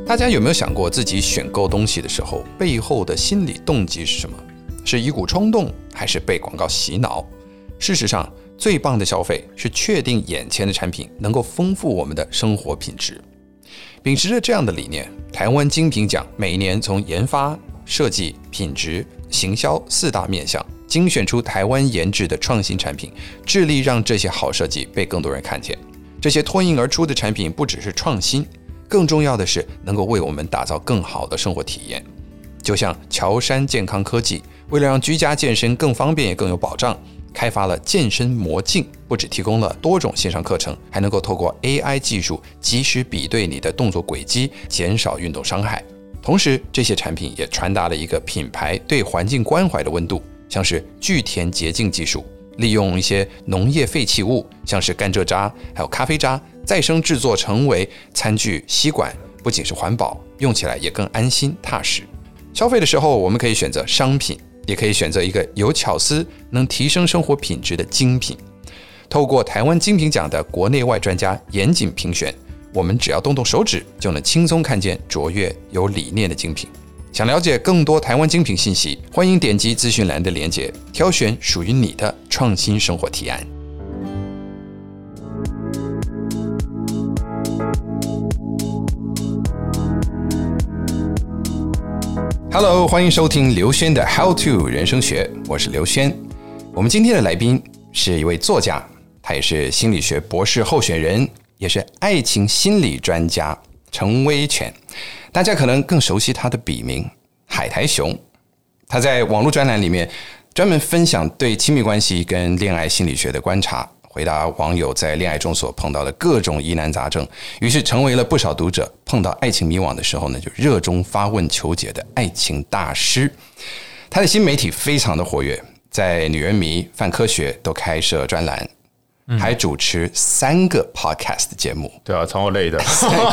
大家有没有想过自己选购东西的时候背后的心理动机是什么？是一股冲动，还是被广告洗脑？事实上，最棒的消费是确定眼前的产品能够丰富我们的生活品质。秉持着这样的理念，台湾精品奖每年从研发、设计、品质、行销4大面向精选出台湾研制的创新产品，致力让这些好设计被更多人看见。这些脱颖而出的产品不只是创新，更重要的是能够为我们打造更好的生活体验。就像乔山健康科技，为了让居家健身更方便也更有保障，开发了健身魔镜，不只提供了多种线上课程，还能够透过 AI 技术及时比对你的动作轨迹，减少运动伤害。同时，这些产品也传达了一个品牌对环境关怀的温度，像是聚醛洁净技术，利用一些农业废弃物，像是甘蔗渣还有咖啡渣，再生制作成为餐具、吸管，不仅是环保，用起来也更安心踏实。消费的时候，我们可以选择商品，也可以选择一个有巧思、能提升生活品质的精品。透过台湾精品奖的国内外专家严谨评选，我们只要动动手指，就能轻松看见卓越有理念的精品。想了解更多台湾精品信息，欢迎点击资讯栏的连结，挑选属于你的创新生活提案。Hello， 欢迎收听刘轩的 How to 人生学，我是刘轩。我们今天的来宾是一位作家，他也是心理学博士候选人，也是爱情心理专家陈威全。大家可能更熟悉他的笔名海苔熊。他在网络专栏里面专门分享对亲密关系跟恋爱心理学的观察，回答网友在恋爱中所碰到的各种疑难杂症，于是成为了不少读者碰到爱情迷惘的时候呢，就热衷发问求解的爱情大师。他的新媒体非常的活跃，在女人迷、泛科学都开设专栏，还主持3个 podcast 节目。 对啊，超累的。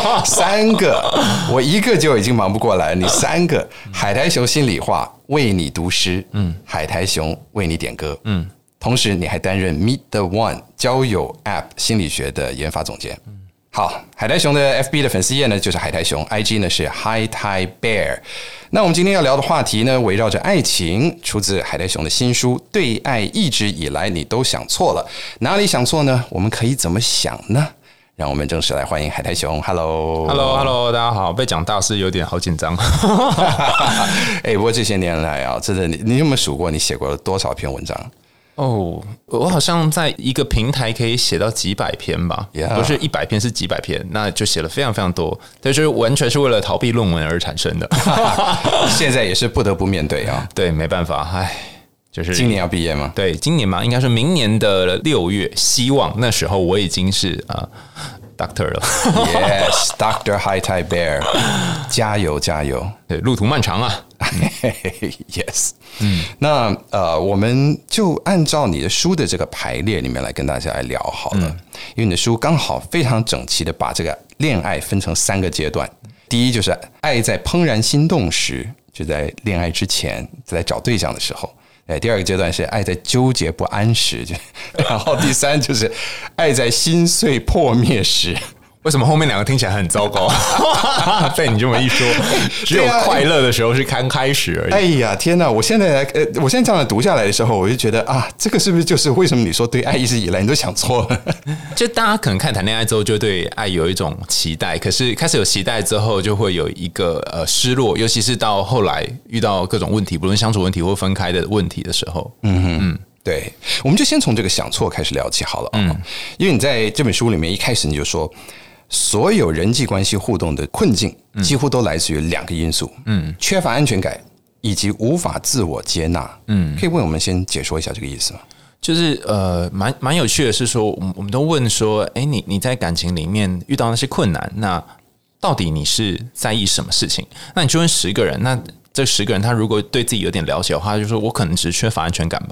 3个，我一个就已经忙不过来了，你3个。海苔熊心里话为你读诗，海苔熊为你点歌，同时你还担任 Meet the One 交友 App 心理学的研发总监。好，海苔熊的 FB 的粉丝页呢就是海苔熊， IG 呢是 Hi Thai Bear。 那我们今天要聊的话题呢围绕着爱情，出自海苔熊的新书《对爱一直以来你都想错了》，哪里想错呢？我们可以怎么想呢？让我们正式来欢迎海苔熊。 Hello， 大家好。被讲大师有点好紧张。 不过这些年来啊，真的，你有没有数过你写过了多少篇文章？ 我好像在一个平台可以写到几百篇吧，不是100篇，是几百篇，那就写了非常非常多，就是完全是为了逃避论文而产生的。 现在也是不得不面对啊。 对，没办法，就是今年要毕业吗？ 对，今年嘛，应该是明年的6月，希望那时候我已经是Doctor 了。 Yes， Dr. Hi Thai Bear， 加油加油！ 对，路途漫长啊。 Yes， 那我们就按照你的书的这个排列里面来跟大家来聊好了，因为你的书刚好非常整齐的把这个恋爱分成3个阶段。第一就是爱在怦然心动时，就在恋爱之前，在找对象的时候。第2个阶段是爱在纠结不安时，然后第3就是爱在心碎破灭时。 为什么后面2个听起来很糟糕？被你这么一说，只有快乐的时候是刚开始而已。 哎呀，天哪！我现在这样读下来的时候，我就觉得啊，这个是不是就是为什么你说对爱一直以来你都想错了？ 就大家可能看谈恋爱之后，就对爱有一种期待，可是开始有期待之后，就会有一个失落，尤其是到后来遇到各种问题，不论相处问题或分开的问题的时候。 对，我们就先从这个想错开始聊起好了因为你在这本书里面一开始你就说，所有人际关系互动的困境几乎都来自于2个因素，缺乏安全感以及无法自我接纳。可以为我们先解说一下这个意思吗？ 就是蛮有趣的是说，我们都问说，你在感情里面遇到那些困难，那到底你是在意什么事情？那你就问10个人，那这10个人他如果对自己有点了解的话，就说我可能只是缺乏安全感吧。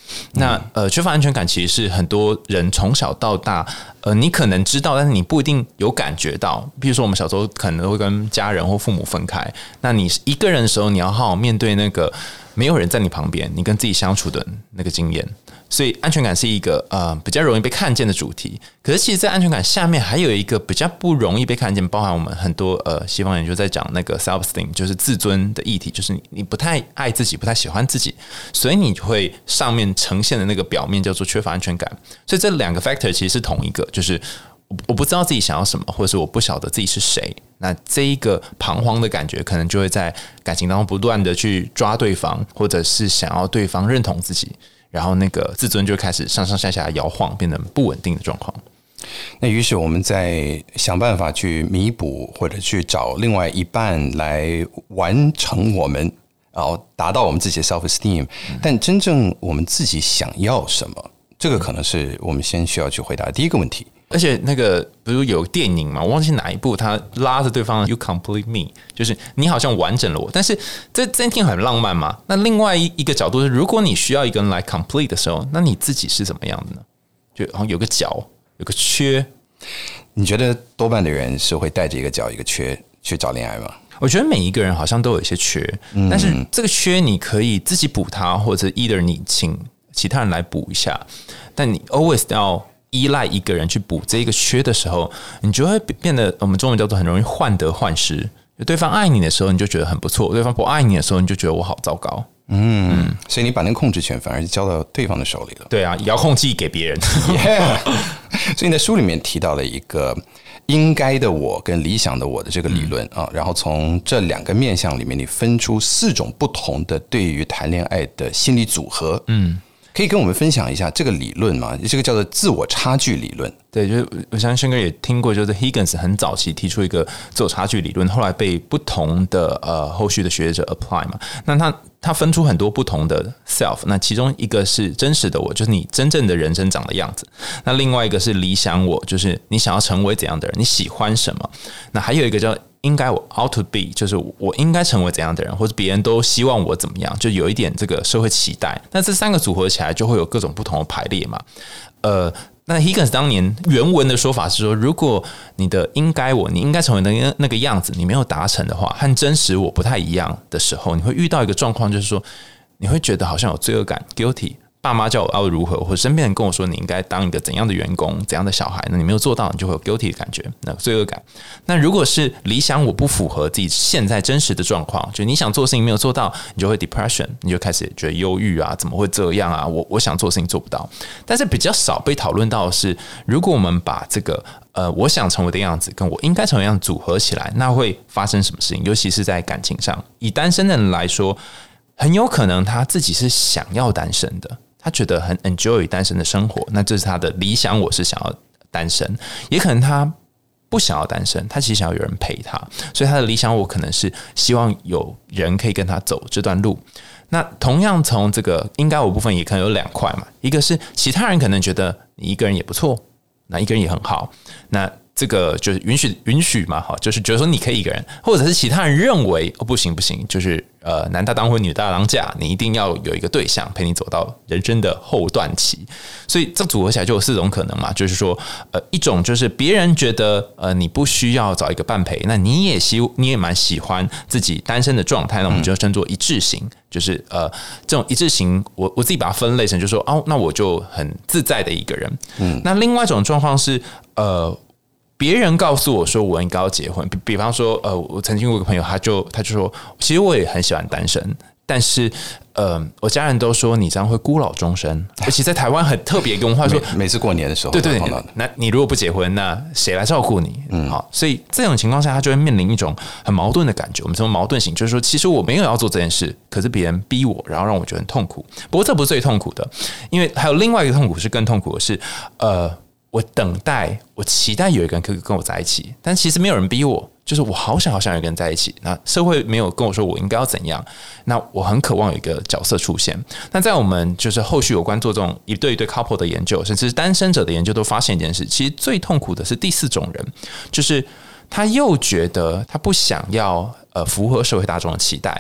那缺乏安全感其实是很多人从小到大，你可能知道，但是你不一定有感觉到。比如说我们小时候可能会跟家人或父母分开，那你一个人的时候，你要好好面对那个没有人在你旁边，你跟自己相处的那个经验。所以安全感是一个比较容易被看见的主题。可是其实在安全感下面还有一个比较不容易被看见，包含我们很多西方人就在讲那个 self-esteem， 就是自尊的议题，就是你不太爱自己，不太喜欢自己，所以你会上面呈现的那个表面叫做缺乏安全感。所以这两个 factor 其实是同一个，就是我不知道自己想要什么，或者是我不晓得自己是谁。那这一个彷徨的感觉，可能就会在感情当中不断的去抓对方，或者是想要对方认同自己。然后那个自尊就开始上上下下摇晃，变得不稳定的状况。 那于是我们在想办法去弥补，或者去找另外一半来完成我们，然后达到我们自己的 self-esteem。但真正我们自己想要什么，这个可能是我们先需要去回答的第一个问题。 而且那个比如有电影嘛，我忘记哪一部，他拉着对方 "You complete me"， 就是你好像完整了我。但是这听很浪漫嘛。那另外一个角度是，如果你需要一个人来 complete 的时候，那你自己是怎么样的呢？就好像有个角，有个缺。 你觉得多半的人是会带着一个角一个缺去找恋爱吗？ 我觉得每一个人好像都有一些缺，但是这个缺你可以自己补它，或者 either 你请其他人来补一下，但你 always 要依赖一个人去补这个缺的时候，你就会变得我们中文叫做很容易患得患失。对方爱你的时候，你就觉得很不错；对方不爱你的时候，你就觉得我好糟糕。 所以你把那个控制权反而是交到对方的手里了。 对啊，遥控器给别人。 Yeah. 所以你在书里面提到了一个应该的我跟理想的我的这个理论啊，然后从这两个面向里面，你分出4种不同的对于谈恋爱的心理组合。可以跟我们分享一下这个理论吗？这个叫做自我差距理论。 对，就是我相信轩哥也听过，就是 Higgins 很早期提出一个自我差距理论，后来被不同的后续的学者 apply 嘛。那他分出很多不同的 self， 那其中一个是真实的我，就是你真正的人生长的样子。那另外一个是理想我，就是你想要成为怎样的人，你喜欢什么。那还有一个叫应该我 ought to be， 就是我应该成为怎样的人，或者别人都希望我怎么样，就有一点这个社会期待。那这3个组合起来就会有各种不同的排列嘛。那 Higgins 当年原文的说法是说，如果你的应该我，你应该成为的那个样子，你没有达成的话，和真实我不太一样的时候，你会遇到一个状况，就是说你会觉得好像有罪恶感 guilty。爸妈叫我要如何，或者身边人跟我说你应该当一个怎样的员工、怎样的小孩，那你没有做到，你就会有 guilty 的感觉，那罪恶感。那如果是理想我不符合自己现在真实的状况，就你想做的事情没有做到，你就会 depression， 你就开始觉得忧郁啊，怎么会这样啊？我想做的事情做不到。但是比较少被讨论到的是，如果我们把这个我想成为的样子跟我应该成为的样子组合起来，那会发生什么事情？尤其是在感情上，以单身的人来说，很有可能他自己是想要单身的。他觉得很 enjoy 单身的生活，那这是他的理想我是想要单身，也可能他不想要单身，他其实想要有人陪他，所以他的理想我可能是希望有人可以跟他走这段路。那同样从这个应该我部分也可能有2块嘛，一个是其他人可能觉得你一个人也不错，那一个人也很好，那这个就是允许嘛，就是觉得说你可以一个人，或者是其他人认为不行，就是男大当婚女大当嫁，你一定要有一个对象陪你走到人生的后段期。所以这组合起来就有4种可能嘛，就是说一种就是别人觉得你不需要找一个伴陪，那你也蛮喜欢自己单身的状态，那我们就称作一致型。就是这种一致型，我自己把它分类成就是说那我就很自在的一个人。那另外一种状况是别人告诉我说我应该要结婚，比方说我曾经有一个朋友，他就说，其实我也很喜欢单身，但是我家人都说你这样会孤老终生，而且在台湾很特别一个文化说， 每次过年的时候， 对，那你如果不结婚，那谁来照顾你？好，所以这种情况下，他就会面临一种很矛盾的感觉。我们说矛盾型，就是说，其实我没有要做这件事，可是别人逼我，然后让我觉得很痛苦。不过这不是最痛苦的，因为还有另外一个痛苦是更痛苦的是，我等待，我期待有一个人可以跟我在一起，但其实没有人逼我，就是我好想有一个人在一起。那社会没有跟我说我应该要怎样，那我很渴望有一个角色出现。那在我们就是后续有关做这种一对 couple 的研究，甚至是单身者的研究，都发现一件事，其实最痛苦的是第4种人，就是他又觉得他不想要符合社会大众的期待，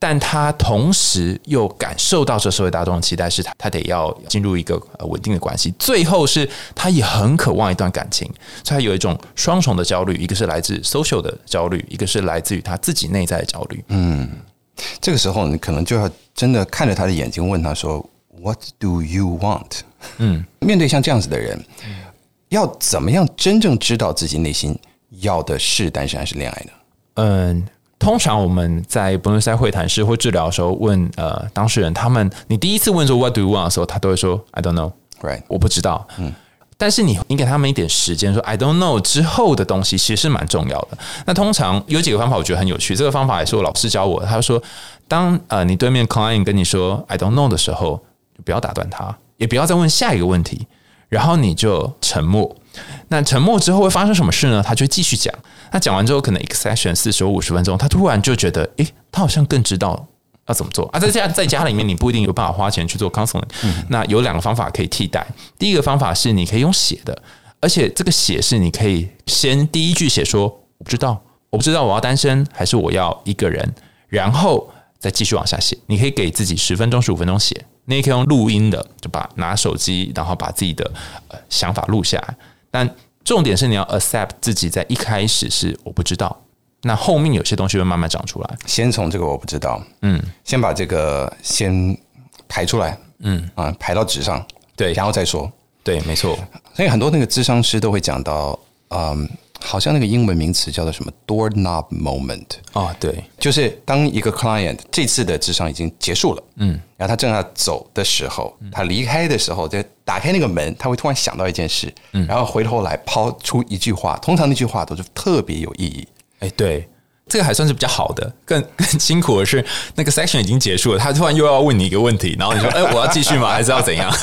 但他同时又感受到这社会大众的期待是他得要进入一个稳定的关系，最后是他也很渴望一段感情，所以他有一种双重的焦虑，一个是来自 social 的焦虑，一个是来自于他自己内在的焦虑。 这个时候你可能就要真的看着他的眼睛问他说 What do you want？ 面对像这样子的人，要怎么样真正知道自己内心要的是单身还是恋爱呢？ 通常我们在不论是在会谈室或治疗的时候问当事人，你第一次问说 What do you want 的时候，他都会说 I don't know， right， 我不知道。但是你给他们一点时间说 I don't know 之后的东西其实是蛮重要的。那通常有几个方法我觉得很有趣，这个方法也是我老师教我的。他说当你对面 client 跟你说 I don't know 的时候，就不要打断他，也不要再问下一个问题，然后你就沉默。那沉默之后会发生什么事呢？他就继续讲。那讲完之后可能一个 session 40或50分钟，他突然就觉得他好像更知道要怎么做啊！在家里面，你不一定有办法花钱去做 counseling。那有2个方法可以替代。第一个方法是你可以用写的，而且这个写是你可以先第一句写说我不知道我要单身还是我要一个人，然后再继续往下写。你可以给自己10分钟、15分钟写，你也可以用录音的，就拿手机，然后把自己的想法录下来。但重点是你要 accept 自己在一开始是我不知道。那后面有些东西会慢慢长出来。 先从这个我不知道，先把这个先排出来，排到纸上， 对， 然后再说， 对，没错。 所以很多那个諮商師都会讲到，好像那个英文名词叫做什么 doorknob moment。 对， 就是当一个 client 这次的諮商已经结束了，然后他正要走的时候，他离开的时候，就打开那个门，他会突然想到一件事，然后回头来抛出一句话，通常那句话都是特别有意义。 对，这个还算是比较好的。更辛苦的是，那个 section 已经结束了，他突然又要问你一个问题，然后你说：“我要继续吗？还是要怎样？”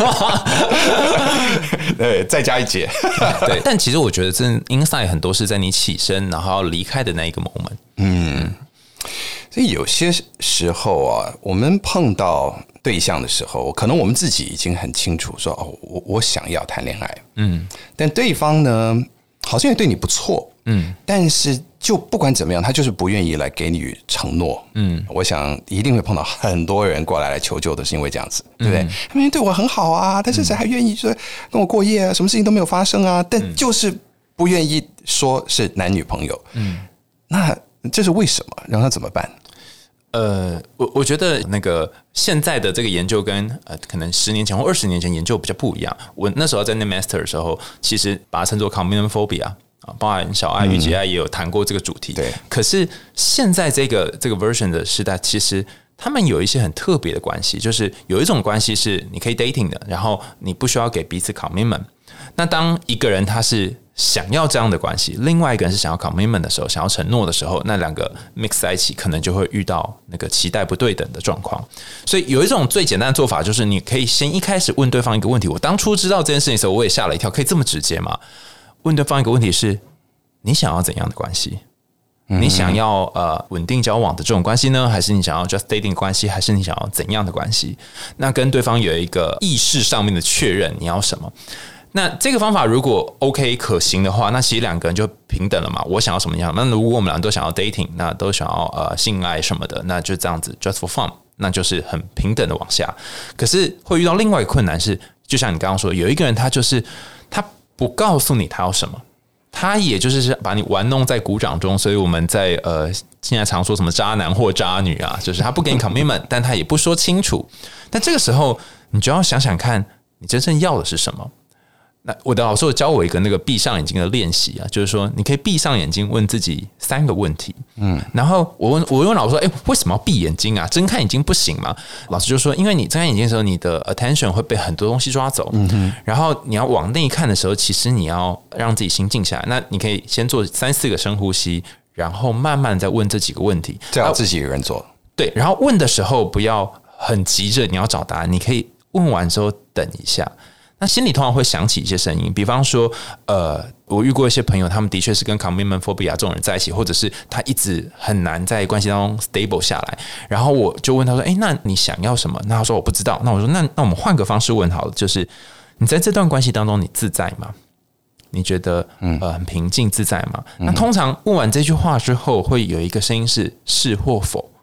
对，再加一节。 对，但其实我觉得，这 insight 很多是在你起身然后要离开的那一个 moment。 所以有些时候啊，我们碰到对象的时候，可能我们自己已经很清楚说：“我想要谈恋爱。”但对方呢，好像也对你不错。但是就不管怎么样，他就是不愿意来给你承诺。我想一定会碰到很多人过来求救的是因为这样子，对不对？他们对我很好啊，但是谁还愿意说跟我过夜啊？什么事情都没有发生啊，但就是不愿意说是男女朋友。那这是为什么？让他怎么办？ 我觉得那个现在的这个研究跟可能10年前或20年前研究比较不一样。我那时候在念 master 的时候，其实把它称作 commitment phobia。包含小爱与杰爱也有谈过这个主题。 对， 可是现在这个 version 的时代，其实他们有一些很特别的关系，就是有一种关系是你可以 dating 的，然后你不需要给彼此 commitment。那当一个人他是想要这样的关系，另外一个人是想要 commitment 的时候，想要承诺的时候，那2个 mix 在一起，可能就会遇到那个期待不对等的状况。所以有一种最简单的做法，就是你可以先一开始问对方一个问题。我当初知道这件事情的时候，我也吓了一跳，可以这么直接吗？问对方一个问题是：你想要怎样的关系？你想要稳定交往的这种关系呢，还是你想要 just dating 关系，还是你想要怎样的关系？那跟对方有一个意识上面的确认，你要什么？那这个方法如果 OK 可行的话，那其实2个人就平等了嘛。我想要什么样？那如果我们俩都想要 dating， 那都想要性爱什么的，那就这样子 just for fun， 那就是很平等的往下。可是会遇到另外一个困难是，就像你刚刚说，有一个人他就是他不告诉你他要什么，他也就是把你玩弄在鼓掌中，所以我们在现在常说什么渣男或渣女啊，就是他不给你 commitment， 但他也不说清楚。但这个时候你就要想想看，你真正要的是什么。那我的老师有教我一个那个闭上眼睛的练习啊，就是说你可以闭上眼睛问自己3个问题，然后我问老师说，为什么要闭眼睛啊？睁开眼睛不行吗？老师就说，因为你睁开眼睛的时候，你的 attention 会被很多东西抓走，然后你要往内看的时候，其实你要让自己心静下来。那你可以先做3-4个深呼吸，然后慢慢再问这几个问题， 最好自己一个人做。对， 然后问的时候不要很急着你要找答案，你可以问完之后等一下。那心里通常会想起一些声音，比方说，我遇过一些朋友，他们的确是跟 commitment phobia 这种人在一起，或者是他一直很难在关系当中 stable 下来。然后我就问他说：“那你想要什么？”那他说：“我不知道。”那我说：“那我们换个方式问好了，就是你在这段关系当中，你自在吗？你觉得很平静自在吗？”那通常问完这句话之后，会有一个声音是是或否。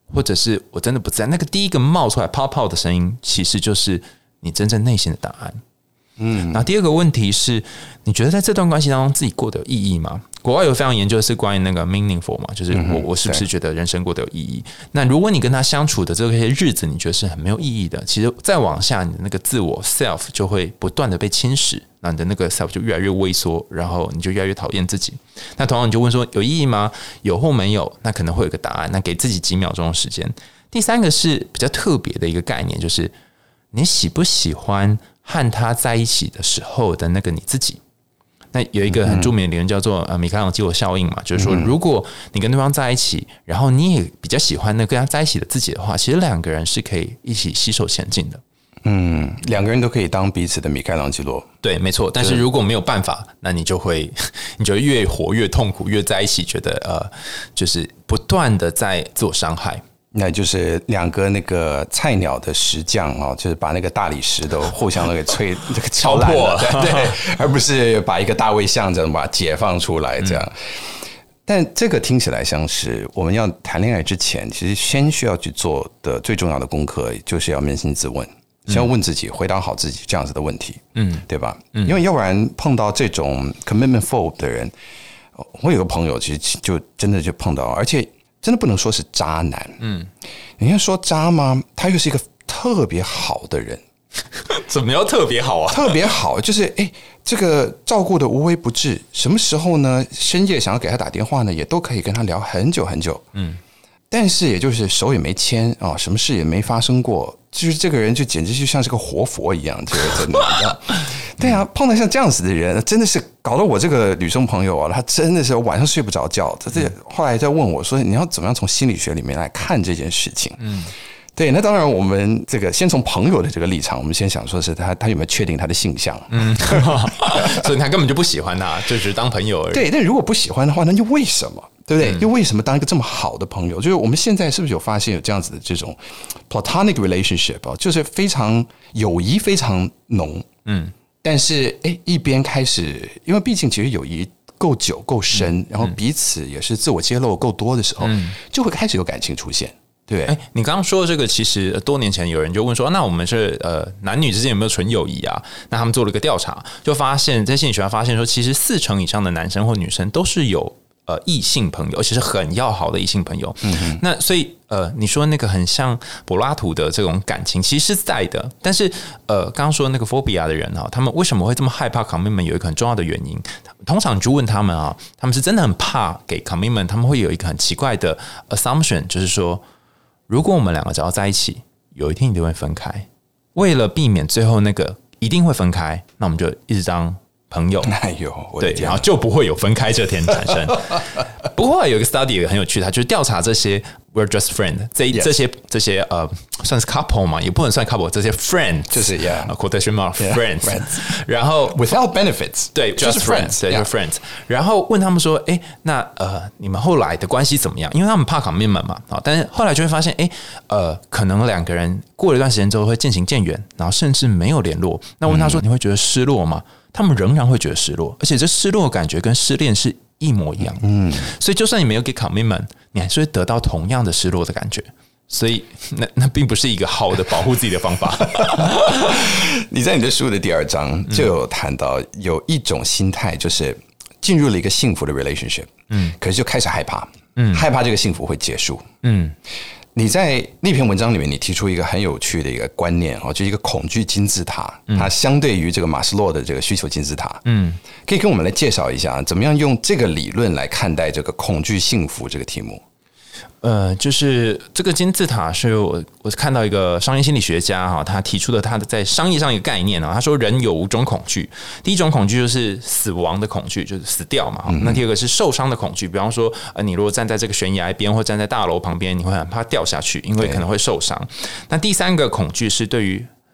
或者是我真的不在，那个第一个冒出来泡泡的声音，其实就是你真正内心的答案。然后第二个问题是，你觉得在这段关系当中自己过得有意义吗？国外有非常研究的是关于那个 meaningful 嘛，就是我是不是觉得人生过得有意义？那如果你跟他相处的这些日子，你觉得是很没有意义的，其实再往下，你的那个自我 self 就会不断的被侵蚀，那你的那个 self 就越来越萎缩，然后你就越来越讨厌自己。那同样你就问说有意义吗？有或没有？那可能会有一个答案。那给自己几秒钟的时间。第三个是比较特别的一个概念，就是你喜不喜欢和他在一起的时候的那个你自己。那有一个很著名的理论叫做米开朗基罗效应嘛，就是说如果你跟对方在一起，然后你也比较喜欢那跟他在一起的自己的话，其实两个人是可以一起携手前进的。 两个人都可以当彼此的米开朗基罗。 对，没错。但是如果没有办法，那你就越活越痛苦，越在一起觉得就是不断的在自我伤害。 那就是两个那个菜鸟的石匠哦，就是把那个大理石都互相给这个敲烂了，对，而不是把一个大卫像这样把它解放出来这样。但这个听起来像是我们要谈恋爱之前，其实先需要去做的最重要的功课，就是要扪心自问，先要问自己，回答好自己这样子的问题，对吧？因为要不然碰到这种 commitment phobe 的人，我有个朋友其实就真的就碰到，而且真的不能说是渣男，你要说渣吗？他又是一个特别好的人。 怎么要特别好啊？ 特别好，就是这个照顾的无微不至。什么时候呢？深夜想要给他打电话呢，也都可以跟他聊很久很久。但是也就是手也没牵啊，什么事也没发生过，就是这个人就简直就像是个活佛一样，就是真的。对啊，碰到像这样子的人，真的是搞得我这个女生朋友啊，她真的是晚上睡不着觉。后来在问我说，你要怎么样从心理学里面来看这件事情？对，那当然，我们这个先从朋友的这个立场，我们先想说是他有没有确定他的性向？ 所以他根本就不喜欢他，就只是当朋友而已。 对，但如果不喜欢的话，那又为什么？对不对？又为什么当一个这么好的朋友？就是我们现在是不是有发现有这样子的这种 platonic relationship 就是非常友谊非常浓，但是一边开始，因为毕竟其实友谊够久够深，然后彼此也是自我揭露够多的时候，就会开始有感情出现。对， 你刚刚说的这个，其实多年前有人就问说，那我们是男女之间有没有纯友谊啊？那他们做了一个调查，就发现在心理学上发现说，其实40%以上的男生或女生都是有异性朋友，而且是很要好的异性朋友。那所以你说那个很像柏拉图的这种感情，其实是在的。但是刚刚说那个 phobia 的人啊，他们为什么会这么害怕 commitment？ 有一个很重要的原因，通常你就问他们啊，他们是真的很怕给 commitment， 他们会有一个很奇怪的 assumption， 就是说，如果我们两个只要在一起，有一天一定会分开。为了避免最后那个一定会分开，那我们就一直当朋友。对，然后就不会有分开这天产生。不过后来有一个 study 也很有趣，它就是调查这些 we're just friend 这些算是 couple 嘛，也不能算 couple， 这些 friends 就是 quotation mark friends， 然后 without benefits， 对 just friends， 对 just friends。然后问他们说，那你们后来的关系怎么样？因为他们怕 commitment 嘛，但是后来就会发现，可能两个人过了一段时间之后会渐行渐远，然后甚至没有联络。那问他说，你会觉得失落吗？他们仍然会觉得失落，而且这失落的感觉跟失恋是一模一样。所以就算你没有给 commitment， 你还是会得到同样的失落的感觉。所以那并不是一个好的保护自己的方法。 你在你的书的第2章就有谈到，有一种心态就是进入了一个幸福的 relationship，可是就开始害怕，害怕这个幸福会结束。你在那篇文章里面，你提出一个很有趣的一个观念，就是一个恐惧金字塔，它相对于这个马斯洛的这个需求金字塔。可以跟我们来介绍一下，怎么样用这个理论来看待这个恐惧幸福这个题目？ 就是这个金字塔是我看到一个商业心理学家哈，他提出的他在商业上一个概念啊，他说人有5种恐惧，第一种恐惧就是死亡的恐惧，就是死掉嘛。那第二个是受伤的恐惧，比方说你如果站在这个悬崖边或站在大楼旁边，你会很怕掉下去，因为可能会受伤。那第3个恐惧是对于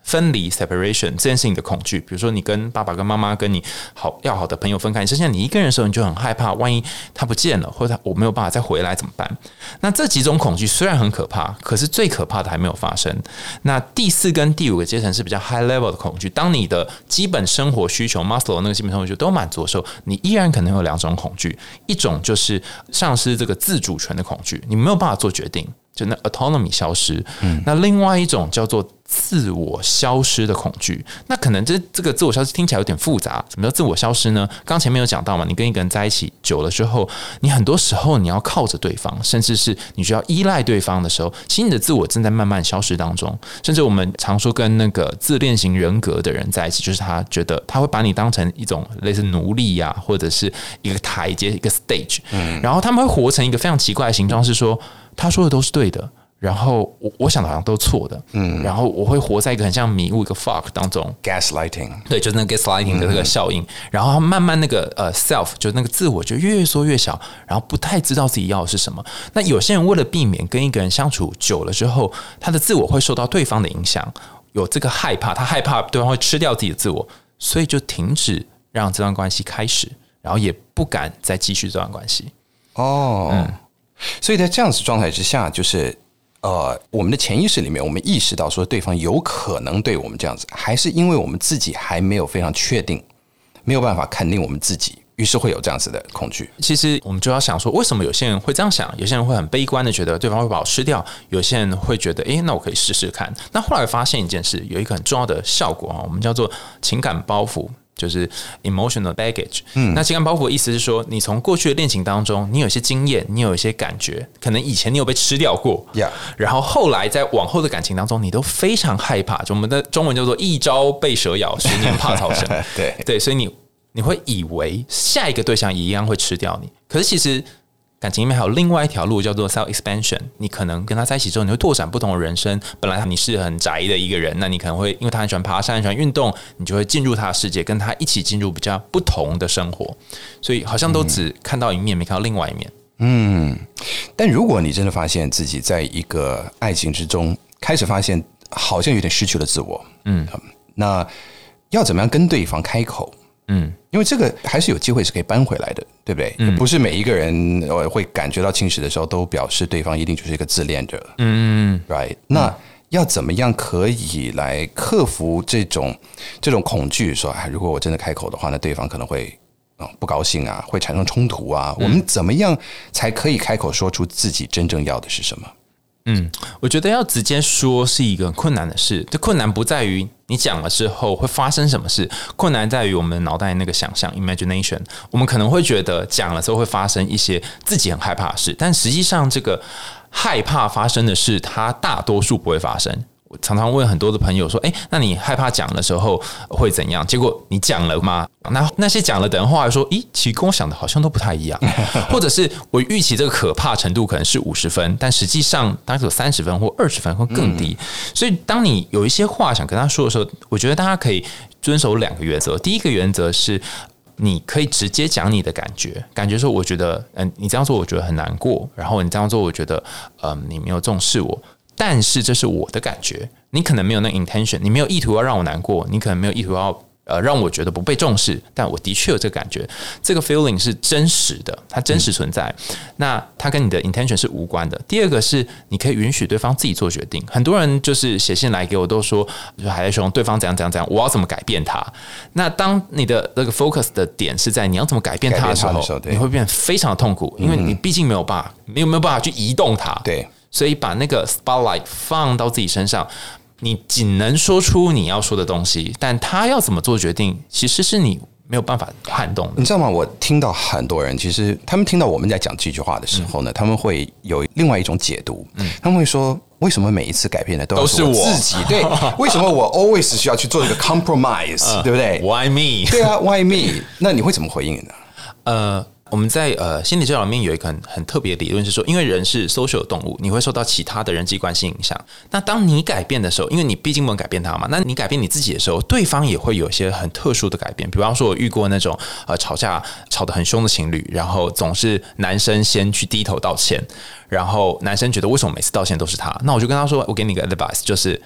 分离 separation 这件事情的恐惧，比如说你跟爸爸跟妈妈跟你要好的朋友分开，你剩下你一个人的时候，你就很害怕，万一他不见了，或者我没有办法再回来怎么办？那这几种恐惧虽然很可怕，可是最可怕的还没有发生。那第4跟第5个阶层是比较 high level 的恐惧，当你的基本生活需求 Maslow 那个基本生活需求都满足的时候，你依然可能有2种恐惧，一种就是丧失这个自主权的恐惧，你没有办法做决定，就那 autonomy 消失。那另外一种叫做自我消失的恐惧，那可能这个自我消失听起来有点复杂。什么叫自我消失呢？刚前面有讲到嘛，你跟一个人在一起久了之后，你很多时候你要靠着对方，甚至是你需要依赖对方的时候，其实你的自我正在慢慢消失当中。甚至我们常说跟那个自恋型人格的人在一起，就是他觉得他会把你当成一种类似奴隶啊，或者是一个台阶一个 stage，然后他们会活成一个非常奇怪的形状，是说他说的都是对的，然后我想的好像都错的，然后我会活在一个很像迷雾一个 fog 当中 gaslighting， 对，就是那个 gaslighting 的这个效应，然后慢慢那个self 就是那个自我就越缩越小，然后不太知道自己要的是什么。那有些人为了避免跟一个人相处久了之后，他的自我会受到对方的影响，有这个害怕，他害怕对方会吃掉自己的自我，所以就停止让这段关系开始，然后也不敢再继续这段关系。 所以在这样子状态之下，就是我们的潜意识里面，我们意识到说对方有可能对我们这样子，还是因为我们自己还没有非常确定，没有办法肯定我们自己，于是会有这样子的恐惧。 其实我们就要想说，为什么有些人会这样想？有些人会很悲观的觉得对方会把我吃掉，有些人会觉得，那我可以试试看。那后来发现一件事，有一个很重要的效果，我们叫做情感包袱。就是 emotional baggage。那情感包袱的意思是说，你从过去的恋情当中，你有一些经验，你有一些感觉，可能以前你有被吃掉过，然后后来在往后的感情当中，你都非常害怕。就我们的中文叫做一朝被蛇咬，10年怕草绳。对，所以你会以为下一个对象也一样会吃掉你，可是其实感情里面还有另外一条路叫做 self expansion， 你可能跟他在一起之后，你会拓展不同的人生。本来你是很宅的一个人，那你可能会因为他很喜欢爬山，很喜欢运动，你就会进入他的世界，跟他一起进入比较不同的生活。所以好像都只看到一面，没看到另外一面。 但如果你真的发现自己在一个爱情之中，开始发现好像有点失去了自我，那要怎么样跟对方开口？因为这个还是有机会是可以扳回来的，对不对？不是每一个人会感觉到侵蚀的时候都表示对方一定就是一个自恋者。right？ 那要怎么样可以来克服这种恐惧？说如果我真的开口的话，那对方可能会不高兴啊，会产生冲突啊。我们怎么样才可以开口说出自己真正要的是什么？ 我觉得要直接说是一个很困难的事。这困难不在于你讲了之后会发生什么事，困难在于我们脑袋那个想象 imagination。我们可能会觉得讲了之后会发生一些自己很害怕的事，但实际上这个害怕发生的事，它大多数不会发生。我常常问很多的朋友说，那你害怕讲的时候会怎样？结果你讲了吗？那些讲了的人后来说，其实跟我想的好像都不太一样，或者是我预期这个可怕程度可能是50分，但实际上当时有30分或20分或更低。所以当你有一些话想跟他说的时候，我觉得大家可以遵守2个原则。第一个原则是，你可以直接讲你的感觉说，我觉得你这样做我觉得很难过，然后你这样做我觉得你没有重视我。但是这是我的感觉，你可能没有那 intention， 你没有意图要让我难过，你可能没有意图要让我觉得不被重视，但我的确有这个感觉，这个 feeling 是真实的，它真实存在。那它跟你的 intention 是无关的。第二个是你可以允许对方自己做决定。很多人就是写信来给我都说，海兄，对方怎样怎样怎样，我要怎么改变他？那当你的那个 focus 的点是在你要怎么改变他的时候，你会变得非常的痛苦，因为你毕竟没有办法去移动它。 对。 所以把那个 spotlight 放到自己身上，你仅能说出你要说的东西，但他要怎么做决定，其实是你没有办法撼动的。 你知道吗？我听到很多人，其实他们听到我们在讲这句话的时候呢，他们会有另外一种解读，他们会说，为什么每一次改变的都是我自己？对，为什么我 always 需要去做这个 compromise，对不对 ？Why me？ 对啊 ，Why me？ 那你会怎么回应呢？ 我们在心理治疗里面有一个很特别的理论是说，因为人是 social 的动物，你会受到其他的人际关系影响。那当你改变的时候，因为你毕竟不能改变他嘛，那你改变你自己的时候，对方也会有一些很特殊的改变。比方说，我遇过那种吵架吵得很凶的情侣，然后总是男生先去低头道歉，然后男生觉得为什么每次道歉都是他？那我就跟他说，我给你一个 advice，就是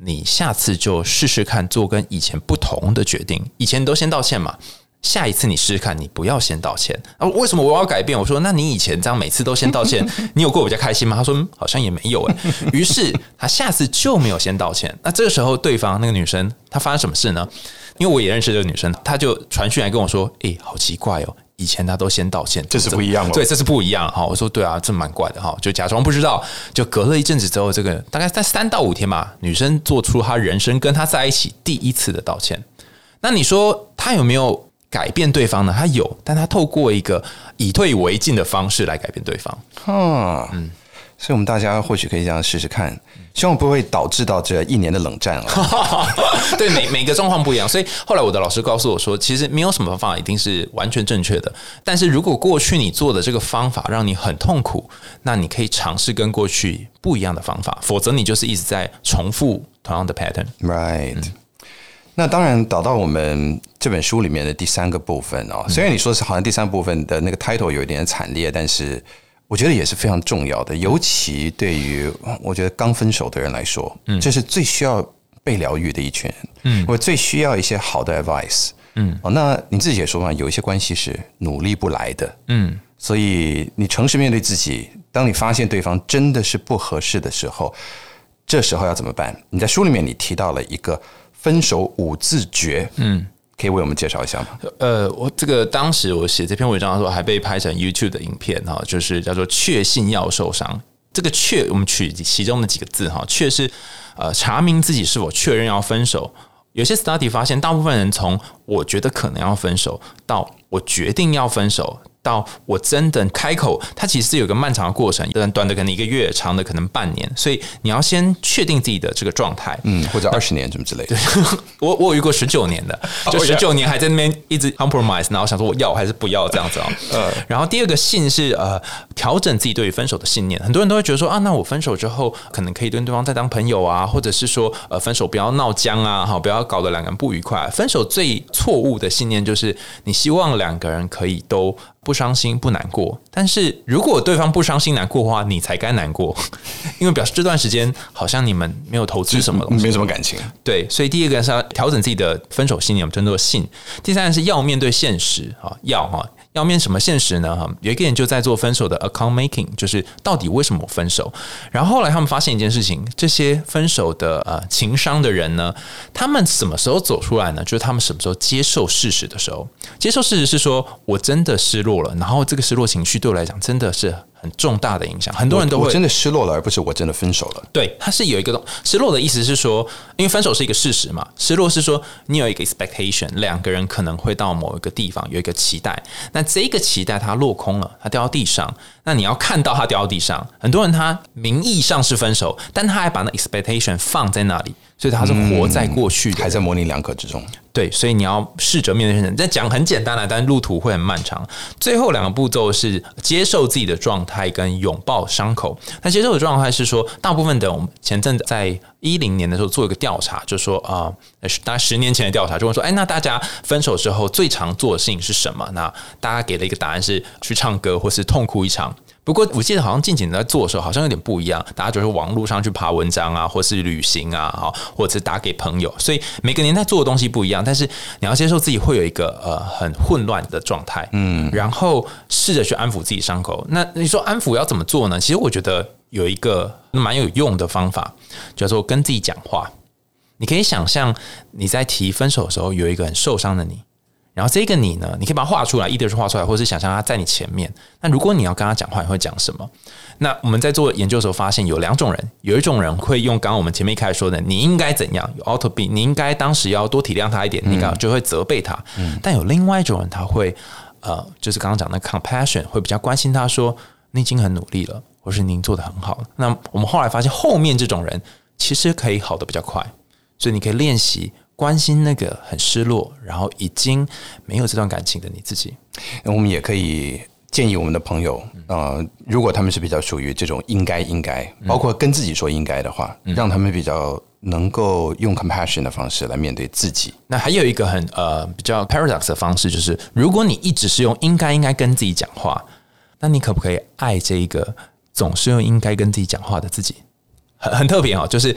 你下次就试试看做跟以前不同的决定。以前都先道歉嘛，下一次你试试看，你不要先道歉。为什么我要改变？我说，那你以前这样每次都先道歉，你有过比较开心吗？他说，好像也没有哎。于是他下次就没有先道歉。那这个时候，对方那个女生她发生什么事呢？因为我也认识这个女生，她就传讯来跟我说，好奇怪哦。以前他都先道歉， 这是不一样哦。 对，这是不一样哈。我说对啊，这蛮怪的哈，就假装不知道。就隔了一阵子之后，这个大概在3到5天吧，女生做出她人生跟他在一起第一次的道歉。那你说她有没有改变对方呢？她有，但她透过一个以退为进的方式来改变对方。 所以我们大家或许可以这样试试看，希望不会导致到这1年的冷战了。 对，每个状况不一样，所以后来我的老师告诉我说，其实没有什么方法一定是完全正确的，但是如果过去你做的这个方法让你很痛苦，那你可以尝试跟过去不一样的方法，否则你就是一直在重复同样的 pattern。Right。 那当然导到我们这本书里面的第3个部分哦，虽然你说是好像第3部分的那个 title 有一点惨烈，但是我觉得也是非常重要的，尤其对于我觉得刚分手的人来说，这是最需要被疗愈的一群人，我最需要一些好的 advice。那你自己也说嘛，有一些关系是努力不来的，所以你诚实面对自己，当你发现对方真的是不合适的时候，这时候要怎么办？你在书里面你提到了一个分手5字诀，可以为我们介绍一下吗？ 我这个当时我写这篇文章的时候，还被拍成 YouTube 的影片哈，就是叫做"确信要受伤"。这个"确"我们取其中的几个字哈，"确"是查明自己是否确认要分手。有些 study 发现，大部分人从我觉得可能要分手到我决定要分手，到我真的开口，它其实是有个漫长的过程，短的可能1个月，长的可能半年，所以你要先确定自己的这个状态， 或者20年什么之类的。 我有遇过19年的，就19年还在那边一直 compromise， 然后想说我要还是不要这样子然后第2个信是调整自己对于分手的信念。很多人都会觉得说那我分手之后可能可以跟对方再当朋友啊，或者是说分手不要闹僵啊，不要搞得2个人不愉快。分手最错误的信念就是你希望2个人可以都不伤心不难过，但是如果对方不伤心难过的话，你才该难过，因为表示这段时间好像你们没有投资什么东西， 没什么感情。 对，所以第1个是要调整自己的分手信念，我们称作信。第3个是要面对现实，要面什么现实呢？有一个人就在做分手的 account making， 就是到底为什么我分手？然后后来他们发现一件事情，这些分手的情伤的人呢，他们什么时候走出来呢？就是他们什么时候接受事实的时候。接受事实是说我真的失落了，然后这个失落情绪对我来讲真的是很重大的影响，很多人都会我真的失落了，而不是我真的分手了。 对，它是有一个失落的意思是说，因为分手是一个事实嘛，失落是说你有一个 expectation， 2个人可能会到某一个地方有一个期待，那这个期待它落空了，它掉到地上，那你要看到它掉到地上。很多人他名义上是分手，但他还把那 expectation 放在那里，所以他是活在过去的， 还在模棱两可之中。 对，所以你要试着面对现实。这讲很简单了，但路途会很漫长。最后2个步骤是接受自己的状态跟拥抱伤口。那接受的状态是说，大部分的我们前阵子在2010年的时候做一个调查，就说大概10年前的调查，就问说，那大家分手之后最常做的事情是什么？那大家给了一个答案是去唱歌或是痛哭一场。不过我记得好像近几年在做的时候好像有点不一样，大家就是网络上去爬文章啊，或是旅行啊，或者是打给朋友，所以每个年代做的东西不一样，但是你要接受自己会有一个很混乱的状态，然后试着去安抚自己伤口。那你说安抚要怎么做呢？其实我觉得有一个蛮有用的方法，叫做跟自己讲话。你可以想象你在提分手的时候有一个很受伤的你，然后这个你呢，你可以把它画出来，either是画出来，或是想象他在你前面。那如果你要跟他讲话，你会讲什么？那我们在做研究的时候发现有2种人，有一种人会用刚刚我们前面一开始说的你应该怎样，有 auto be， 你应该当时要多体谅他一点，你就会责备他。但有另外一种人，他会就是刚刚讲的 compassion， 会比较关心他，说你已经很努力了，或是你已经做得很好了。那我们后来发现后面这种人其实可以好得比较快，所以你可以练习关心那个很失落，然后已经没有这段感情的你自己。 我们也可以建议我们的朋友，如果他们是比较属于这种应该，包括跟自己说应该的话，让他们比较能够用 compassion 的方式来面对自己。 那还有一个很比较 paradox 的方式，就是如果你一直是用应该跟自己讲话，那你可不可以爱这一个总是用应该跟自己讲话的自己？很特别就是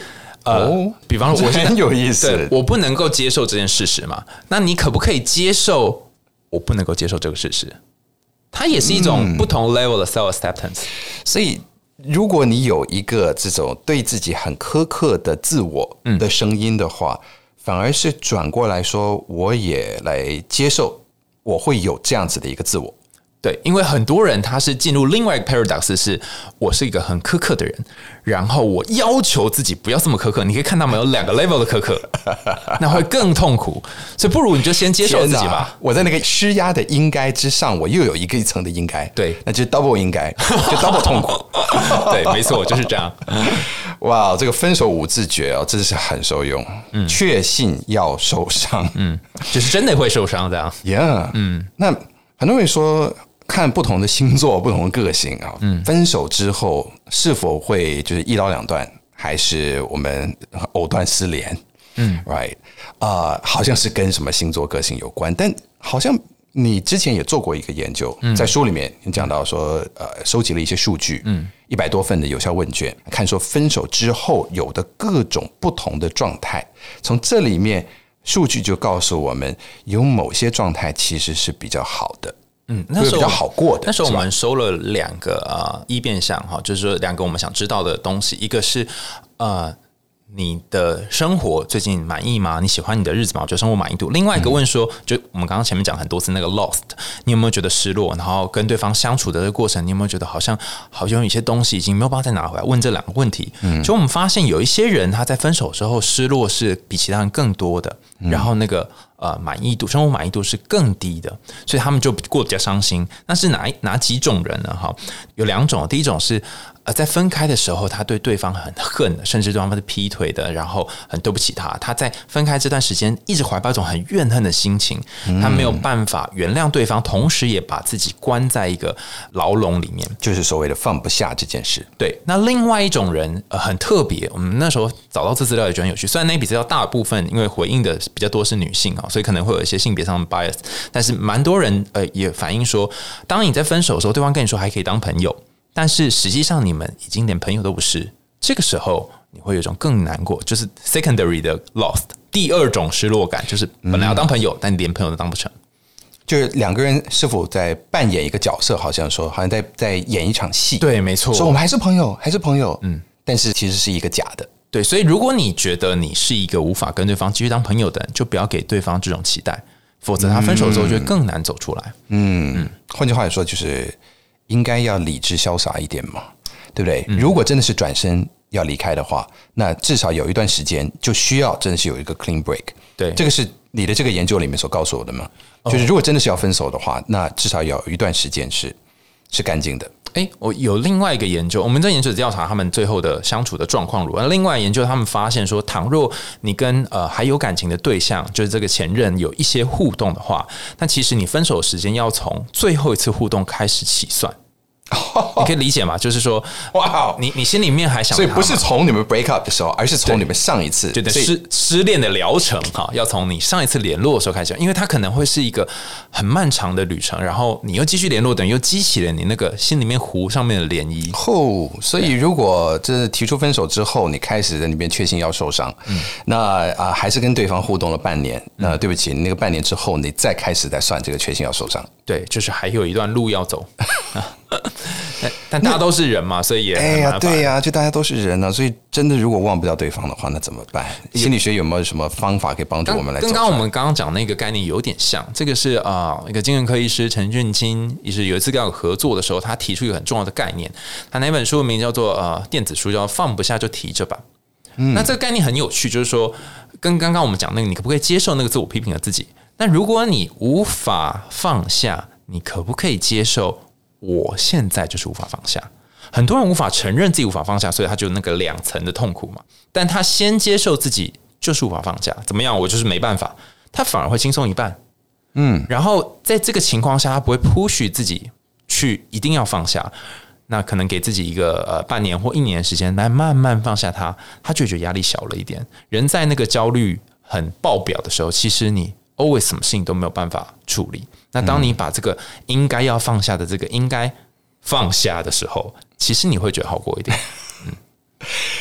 比方说我很有意思， 对，我不能够接受这件事实嘛，那你可不可以接受我不能够接受这个事实？它也是一种不同 level 的 self acceptance。 所以如果你有一个这种对自己很苛刻的自我的声音的话，反而是转过来说，我也来接受我会有这样子的一个自我。 对，因为很多人他是进入另外一个 paradox， 是我是一个很苛刻的人，然后我要求自己不要这么苛刻。你可以看到没有2个 level 的苛刻，那会更痛苦。所以不如你就先接受自己吧。 我在那个施压的应该之上，我又有一层的应该， 对， 那就是 double 应该，就 double 痛苦。 对，没错，就是这样。 哇，这个分手5字诀真的是很受用。确信要受伤， 就是真的会受伤这样。 Yeah，那很多人说，看不同的星座、不同的个性啊，分手之后是否会就是一刀两断，还是我们藕断丝连？right， 好像是跟什么星座、个性有关，但好像你之前也做过一个研究，在书里面你讲到说，收集了一些数据，100多份的有效问卷，看说分手之后有的各种不同的状态，从这里面数据就告诉我们，有某些状态其实是比较好的。 那时候比较好过的。 那时候我们收了2个一变项哈，就是说2个我们想知道的东西，一个是你的生活最近满意吗？你喜欢你的日子吗？我觉得生活满意度。另外一个问说，就我们刚刚前面讲很多次那个 lost， 你有没有觉得失落？然后跟对方相处的这个过程，你有没有觉得好像有一些东西已经没有办法再拿回来？问这2个问题，就我们发现有一些人他在分手之后失落是比其他人更多的，然后那个满意度，生活满意度是更低的，所以他们就过得比较伤心。那是哪几种人呢？哈，有2种，第一种是在分开的时候，他对对方很恨，甚至对方是劈腿的，然后很对不起他。他在分开这段时间一直怀抱一种很怨恨的心情，他没有办法原谅对方，同时也把自己关在一个牢笼里面， 就是所谓的放不下这件事。 对，那另外一种人很特别，我们那时候找到这资料也觉得很有趣。虽然那笔资料大部分因为回应的比较多是女性啊，所以可能会有一些性别上的 bias， 但是蛮多人也反映说，当你在分手的时候，对方跟你说还可以当朋友，但是实际上你们已经连朋友都不是，这个时候你会有一种更难过，就是 secondary 的 lost， 第2种失落感，就是本来要当朋友，但连朋友都当不成。 就是2个人是否在扮演一个角色，好像在演一场戏。 对，没错， 说我们还是朋友，还是朋友，但是其实是一个假的。 对，所以如果你觉得你是一个无法跟对方继续当朋友的人，就不要给对方这种期待，否则他分手之后就会更难走出来。 换句话说，就是应该要理智潇洒一点嘛，对不对？如果真的是转身要离开的话，那至少有一段时间就需要真的是有一个 clean break。 对， 这个是你的这个研究里面所告诉我的嘛？就是如果真的是要分手的话，那至少有一段时间是干净的。 我有另外一个研究，我们这研究调查他们最后的相处的状况如何。另外研究他们发现说，倘若你跟还有感情的对象，就是这个前任有一些互动的话，那其实你分手的时间要从最后一次互动开始起算。你可以理解吗？就是说，哇，你心里面还想他， 所以不是从你们 break up 的时候，而是从你们上一次失恋的疗程哈，要从你上一次联络的时候开始，因为它可能会是一个很漫长的旅程，然后你又继续联络，等于又激起了你那个心里面湖上面的涟漪。 所以如果这提出分手之后，你开始在那边确信要受伤，那还是跟对方互动了半年，那对不起，那个半年之后，你再开始再算这个确信要受伤。 对，就是还有一段路要走。但大家都是人嘛，所以也很麻烦。 对呀，就大家都是人啊，所以真的如果忘不掉对方的话，那怎么办？心理学有没有什么方法可以帮助我们来走出来？ 跟我们刚刚讲那个概念有点像，这个是一个精神科医师陈俊清医师有一次跟我合作的时候，他提出一个很重要的概念。他那本书的名叫做电子书叫《放不下就提着吧》。那这个概念很有趣，就是说跟刚刚我们讲那个，你可不可以接受那个自我批评的自己？但如果你无法放下，你可不可以接受？我现在就是无法放下，很多人无法承认自己无法放下，所以他就那个2层的痛苦嘛。但他先接受自己就是无法放下，怎么样？我就是没办法，他反而会轻松一半。然后在这个情况下，他不会 push 自己去一定要放下，那可能给自己一个半年或1年的时间来慢慢放下他，他就觉得压力小了一点。人在那个焦虑很爆表的时候，其实你 always 什么事情都没有办法处理。那当你把这个应该要放下的这个应该放下的时候，其实你会觉得好过一点。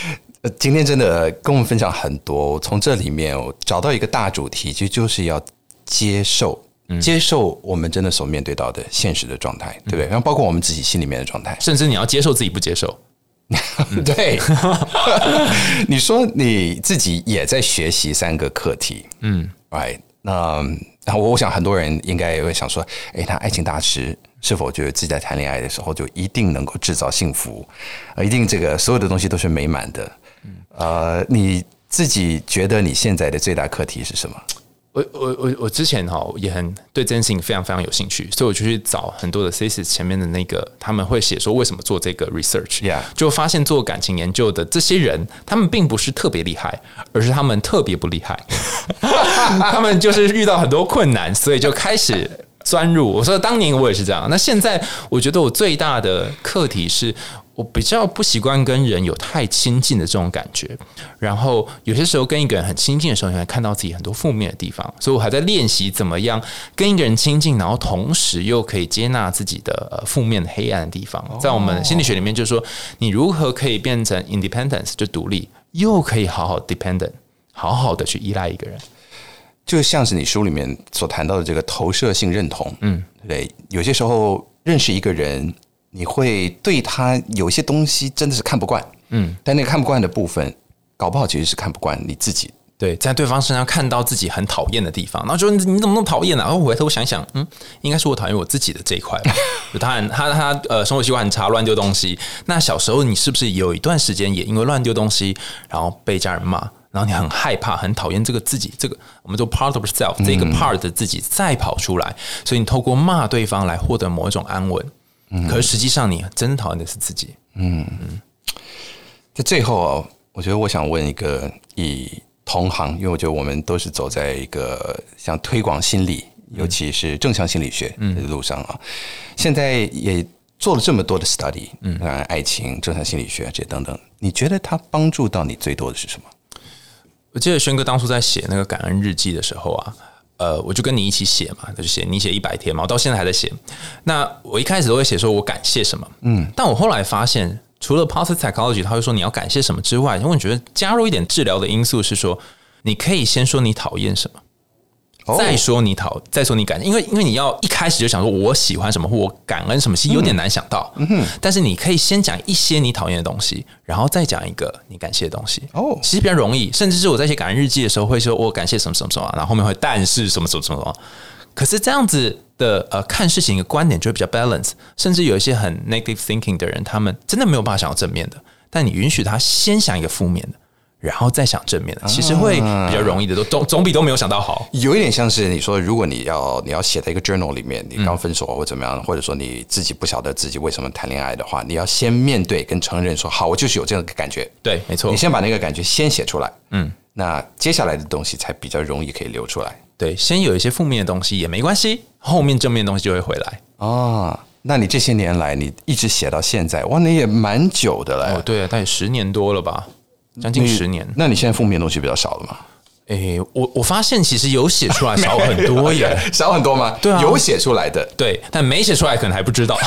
今天真的跟我们分享很多，从这里面我找到一个大主题，就是要接受我们真的所面对到的现实的状态，对不对？然后包括我们自己心里面的状态， 甚至你要接受自己不接受。 对，你说你自己也在学习3个课题，right？ 那我想很多人应该也会想说，那爱情大师是否觉得自己在谈恋爱的时候就一定能够制造幸福，一定这个所有的东西都是美满的？你自己觉得你现在的最大课题是什么？ 我之前也很对这件事情非常非常有兴趣，所以我就去找很多的 thesis 前面的那个他们会写说为什么做这个 research， 就发现做感情研究的这些人，他们并不是特别厉害，而是他们特别不厉害，他们就是遇到很多困难，所以就开始钻入。我说当年我也是这样，那现在我觉得我最大的课题是，我比较不习惯跟人有太亲近的这种感觉，然后有些时候跟一个人很亲近的时候，你会看到自己很多负面的地方，所以我还在练习怎么样跟一个人亲近，然后同时又可以接纳自己的负面的黑暗的地方。在我们心理学里面就是说，你如何可以变成 independence 就独立，又可以好好 dependent 好好的去依赖一个人， 就像是你书里面所谈到的这个投射性认同，对，有些时候认识一个人，你会对他有些东西真的是看不惯，但那个看不惯的部分，搞不好其实是看不惯你自己。 对，在对方身上看到自己很讨厌的地方，然后就你怎么那么讨厌啊？然后我回头想想，应该是我讨厌我自己的这一块吧。就他生活习惯很差，乱丢东西。那小时候你是不是有一段时间也因为乱丢东西，然后被家人骂，然后你很害怕、很讨厌这个自己，这个我们说 part of self 这个 part 的自己再跑出来，所以你透过骂对方来获得某一种安稳。可是实际上你真讨厌的是自己。 在最后我觉得我想问一个以同行，因为我觉得我们都是走在一个像推广心理，尤其是正向心理学的路上啊。现在也做了这么多的 study， 爱情、正向心理学这些等等，你觉得它帮助到你最多的是什么？ 我记得轩哥当初在写那个感恩日记的时候啊，我就跟你一起写嘛，就写你写100天嘛，我到现在还在写。那我一开始都会写说我感谢什么，但我后来发现，除了 positive psychology 他会说你要感谢什么之外，我觉得加入一点治疗的因素是说，你可以先说你讨厌什么，再说你感谢，因为你要一开始就想说我喜欢什么或我感恩什么，其实有点难想到。但是你可以先讲一些你讨厌的东西，然后再讲一个你感谢的东西。其实比较容易，甚至是我在写感恩日记的时候会说我感谢什么什么什么，然后后面会但是什么什么什么。可是这样子的看事情的观点就会比较 balance， 甚至有一些很 negative thinking 的人，他们真的没有办法想到正面的，但你允许他先想一个负面的，然后再想正面的，其实会比较容易的，总比都没有想到好。 有一点像是你说，如果你要写在一个 journal 里面，你刚分手或怎么样，或者说你自己不晓得自己为什么谈恋爱的话，你要先面对跟承认说，好，我就是有这样的感觉。 对，没错。 你先把那个感觉先写出来，那接下来的东西才比较容易可以流出来。 对，先有一些负面的东西也没关系，后面正面的东西就会回来。 那你这些年来你一直写到现在，哇，那也蛮久的了。 对啊，大概10年多了吧，将近10年。 那你现在负面的东西比较少了吗？ 我发现其实有写出来少很多耶。 少很多吗？ 对啊， 有写出来的， 对，但没写出来可能还不知道。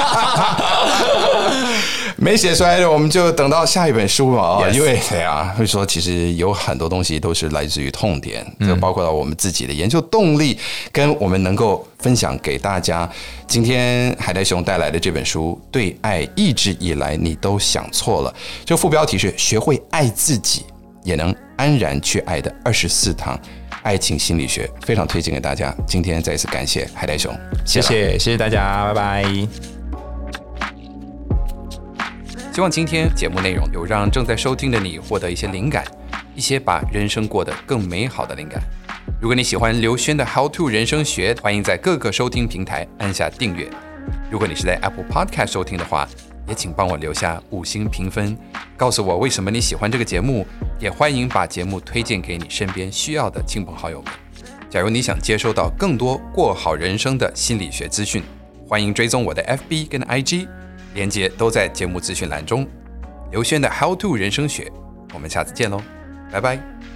没写出来的，我们就等到下一本书嘛。因为会说其实有很多东西都是来自于痛点，就包括到我们自己的研究动力，跟我们能够分享给大家。今天海带熊带来的这本书《对爱一直以来你都想错了》，这个副标题是学会爱自己，也能安然去爱的24堂爱情心理学，非常推荐给大家。今天再一次感谢海带熊， 谢谢大家，拜拜。 希望今天节目内容有让正在收听的你获得一些灵感，一些把人生过得更美好的灵感。如果你喜欢刘轩的 How to 人生学，欢迎在各个收听平台按下订阅。如果你是在 Apple Podcast 收听的话，也请帮我留下5星评分，告诉我为什么你喜欢这个节目，也欢迎把节目推荐给你身边需要的亲朋好友们。假如你想接收到更多过好人生的心理学资讯，欢迎追踪我的 FB 跟 IG， 连结都在节目资讯栏中。刘轩的 How to 人生学，我们下次见喽，拜拜。